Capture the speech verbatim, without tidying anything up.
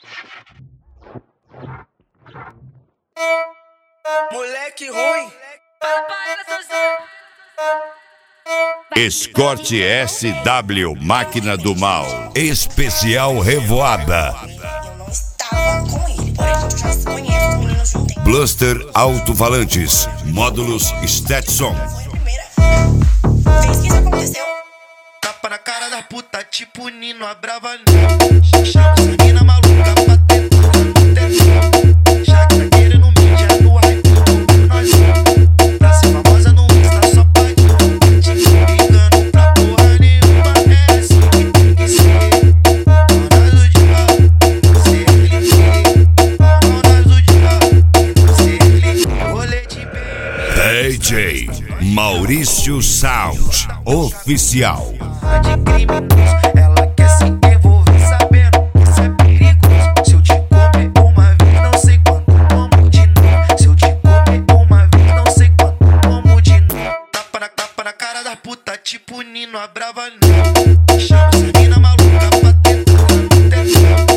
Moleque ruim. Escort S W, Máquina do Mal. Especial Revoada. Bluster Alto-Falantes. Módulos Stetson. Tapa na cara da puta, tipo Nino, a brava não. Chama essa mina maluca pra ter. Já que tá querendo mídia no hype, nós vamos. Pra ser famosa no Insta, só pode. Te ligando pra porra nenhuma. É assim que tem que ser. Ronaldo de pau, você clique. Ronaldo de pau, você clique. Rolê de D J Maurício Sound Oficial. de criminoso, ela quer se envolver sabendo que isso é perigoso. Se eu te comer uma vez, não sei quando, como de novo. Se eu te comer uma vez, não sei quando, como de novo. Tapa na, tapa na cara da puta, tipo Nino, a brava não. Chama essa mina maluca pra ter.